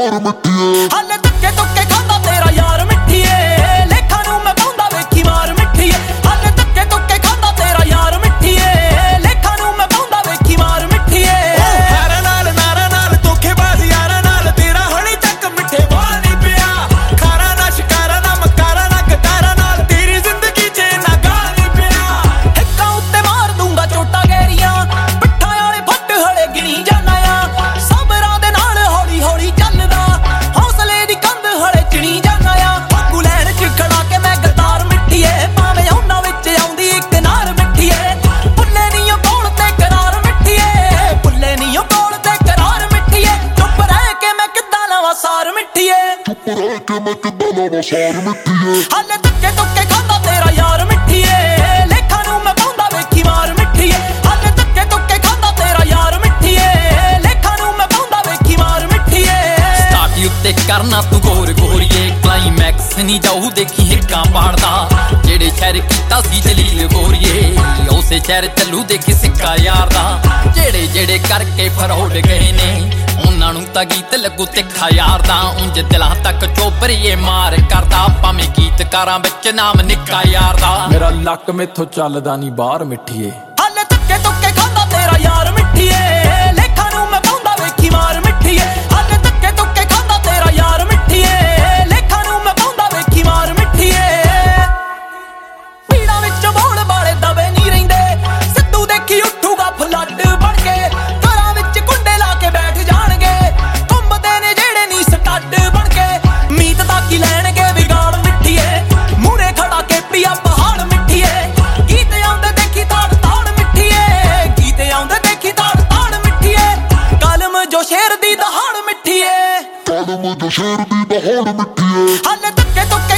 बहार मिठिए हाले धक्के धुक्के खांदा तेरा यार मिठिए लेखा नूं मैं पाउंदा वेखी मार मिठिए हाले धक्के धुक्के खांदा तेरा यार मिठिए लेखा नूं मैं पाउंदा वेखी मार मिठिए हारा नाल धोखेबाज यारा नाल तेरा हणी तक मिठे वाल नहीं पिया खारा ना शिकारा ना मकारा ना गटारा नाल तेरी जिंदगी च ना गाल नहीं पिया हिक्कां उत्ते मार दूंगा चोटा गहरियां पिट्ठां वाले फट हले गिणी जाना आ सबरां दे नाल हौली हौली चलदा हौसले दी कंध हले चिणी जाना आ भागू लैण च खड़ा के मैं गरदार मिठिए भावें ਉਹਨਾਂ ਵਿੱਚ ਆਉਂਦੀ ਇੱਕ ਨਾਰ ਮਿੱਠੀਏ ਭੁੱਲੇ ਨੀ ਉਹ ਕੋਲ ਤੇ ਕਰਾਰ ਮਿੱਠੀਏ ਭੁੱਲੇ ਨੀ ਉਹ ਕੋਲ ਤੇ ਕਰਾਰ ਮਿੱਠੀਏ ਚੁੱਪ ਰਹਿ ਕੇ ਮੈਂ ਕਿੱਦਾਂ ਲਵਾਂ ਸਾਰ ਮਿੱਠੀਏ चुप रह के मैं किदा लावां सार मिठिए ਹਾਲੇ ਧੱਕੇ ਧੁੱਕੇ ਖਾਂਦਾ ਤੇਰਾ ਯਾਰ ਮਿੱਠੀਏ ਲੇਖਾਂ ਨੂੰ ਮੈਂ ਪਾਉਂਦਾ ਵੇਖੀ ਮਾਰ ਮਿੱਠੀਏ ਹਾਲੇ ਧੱਕੇ ਧੁੱਕੇ ਖਾਂਦਾ ਤੇਰਾ ਯਾਰ ਮਿੱਠੀਏ ਲੇਖਾਂ ਨੂੰ ਮੈਂ ਪਾਉਂਦਾ ਵੇਖੀ ਮਾਰ ਮਿੱਠੀਏ ਸਟਾਰਟ ਉੱਤੇ ਕਰਨਾ ਤੂੰ ਗੋਰ ਗੋਰੀਏ ਕਲਾਈਮੈਕਸ ਨਹੀਂ ਜਾਊ ਦੇਖੀ ਹਿੱਕਾਂ ਪਾੜਦਾ ਜਿਹੜੇ ਸ਼ਹਿਰ ਕੀਤਾ ਸੀ ਜਲੀਲ ਗੋਰੀਏ ਉਸੇ ਸ਼ਹਿਰ ਚੱਲੂ ਦੇਖੀ ਸਿੱਕਾ ਯਾਰ ਦਾ ਜਿਹੜੇ ਕਰਕੇ ਫਰੋੜ ਗਏ ਨੇ ਉਹਨਾਂ ਨੂੰ ਤਾਂ ਗੀਤ ਲੱਗੂ ਤਿੱਖਾ ਯਾਰ ਦਾ ਉਂਝ ਦਿਲਾਂ ਤੱਕ ਚੋਬਰੀਏ ਮਾਰ ਕਰਦਾ ਭਾਵੇਂ ਗੀਤਕਾਰਾਂ ਵਿੱਚ ਨਾਮ ਨਿੱਕਾ ਯਾਰ ਦਾ ਮੇਰਾ ਲੱਕ ਮੈਥੋਂ ਚੱਲਦਾ ਨਹੀਂ ਬਾਹਰ ਮਿੱਠੀਏ ਹਾਲੇ ਧੱਕੇ ਧੁੱਕੇ ਖਾਂਦਾ ਤੇਰਾ ਯਾਰ ਮਿੱਠੀਏ ਲੇਖਾਂ ਨੂੰ ਮੈਂ ਪਾਉਂਦਾ ਵੇਖੀ ਮਾਰ ਮਿੱਠੀਏ ਹਾਲੇ ਧੱਕੇ ਧੁੱਕੇ ਖਾਂਦਾ ਤੇਰਾ ਯਾਰ ਮਿੱਠੀਏ ਲੇਖਾਂ ਨੂੰ ਮੈਂ ਪਾਉਂਦਾ ਵੇਖੀ ਮਾਰ ਮਿੱਠੀਏ ਪੀੜਾਂ ਵਿੱਚ ਬੋਲ ਵਾਲੇ ਦਵੇ ਨਹੀਂ ਰਹਿੰਦੇ ਸਿੱਧੂ ਦੇਖੀ ਉੱਠੂਗਾ ਫਲੱਡ ਬਣ ਕੇ ਘਰਾਂ ਵਿੱਚ ਕੁੰਡੇ ਲਾ ਕੇ ਬੈਠ ਜਾਣਗੇ ਘੁੰਮਦੇ ਨੇ ਜਿਹੜੇ ਨਹੀਂ ਸਟੱਡ ਬਣ ਕੇ ਮੀਤ ਦਾ ਕੀ ਲੈਣਗੇ ਵਿਗਾੜ ਮਿੱਠੀਏ ਮੂਰੇ ਖੜਾ ਕੇ ਪੀਆ ਪਹਾੜ ਮਿੱਠੀਏ ਗੀਤ ਆਉਂਦੇ ਦੇਖੀ ਤਾੜ ਤਾੜ ਮਿੱਠੀਏ ਗੀਤ ਆਉਂਦੇ ਦੇਖੀ ਤਾੜ ਤਾੜ ਮਿੱਠੀਏ ਕਲਮ ਜੋ ਸ਼ੇਰ ਦੀ ਦਹਾੜ ਮਿੱਠੀਏ कलम जो शेर दी बहार मिठिए ਹਾਲੇ ਧੱਕੇ ਧੁੱਕੇ